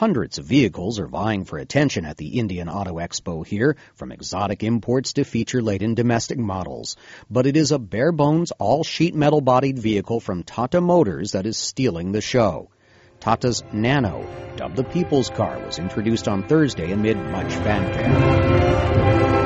Hundreds of vehicles are vying for attention at the Indian Auto Expo here, from exotic imports to feature-laden domestic models. But it is a bare-bones, all-sheet metal-bodied vehicle from Tata Motors that is stealing the show. Tata's Nano, dubbed the People's Car, was introduced on Thursday amid much fanfare.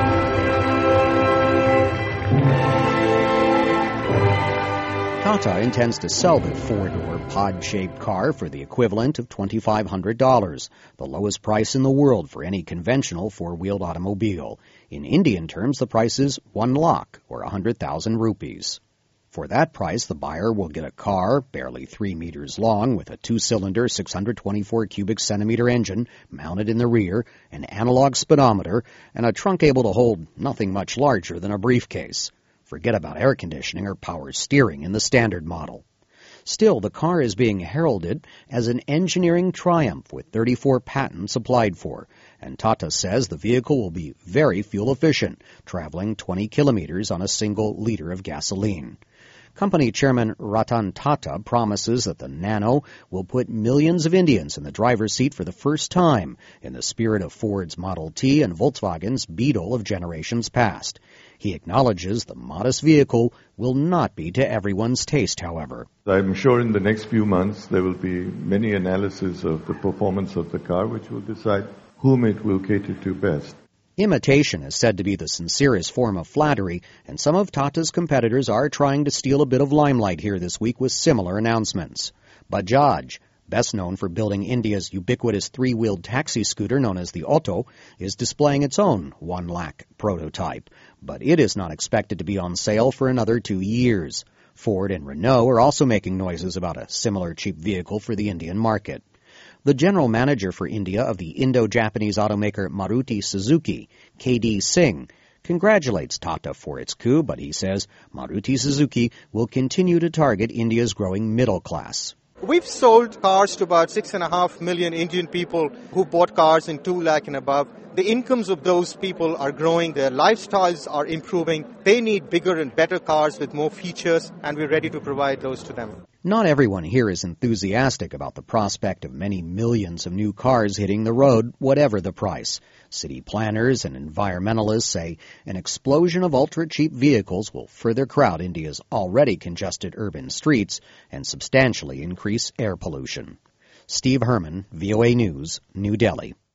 Tata intends to sell the four-door pod-shaped car for the equivalent of $2,500, the lowest price in the world for any conventional four-wheeled automobile. In Indian terms, the price is 1 lakh, or 100,000 rupees. For that price, the buyer will get a car, barely 3 meters long, with a 2-cylinder, 624 cubic centimeter engine mounted in the rear, an analog speedometer, and a trunk able to hold nothing much larger than a briefcase. Forget about air conditioning or power steering in the standard model. Still, the car is being heralded as an engineering triumph with 34 patents applied for, and Tata says the vehicle will be very fuel efficient, traveling 20 kilometers on a single liter of gasoline. Company chairman Ratan Tata promises that the Nano will put millions of Indians in the driver's seat for the first time, in the spirit of Ford's Model T and Volkswagen's Beetle of generations past. He acknowledges the modest vehicle will not be to everyone's taste, however. I'm sure in the next few months there will be many analyses of the performance of the car which will decide whom it will cater to best. Imitation is said to be the sincerest form of flattery, and some of Tata's competitors are trying to steal a bit of limelight here this week with similar announcements. Bajaj, best known for building India's ubiquitous three-wheeled taxi scooter known as the Auto, is displaying its own 1 lakh prototype. But it is not expected to be on sale for another 2 years. Ford and Renault are also making noises about a similar cheap vehicle for the Indian market. The general manager for India of the Indo-Japanese automaker Maruti Suzuki, K.D. Singh, congratulates Tata for its coup, but he says Maruti Suzuki will continue to target India's growing middle class. We've sold cars to about 6.5 million Indian people who bought cars in 2 lakh and above. The incomes of those people are growing, their lifestyles are improving. They need bigger and better cars with more features, and we're ready to provide those to them. Not everyone here is enthusiastic about the prospect of many millions of new cars hitting the road, whatever the price. City planners and environmentalists say an explosion of ultra-cheap vehicles will further crowd India's already congested urban streets and substantially increase air pollution. Steve Herman, VOA News, New Delhi.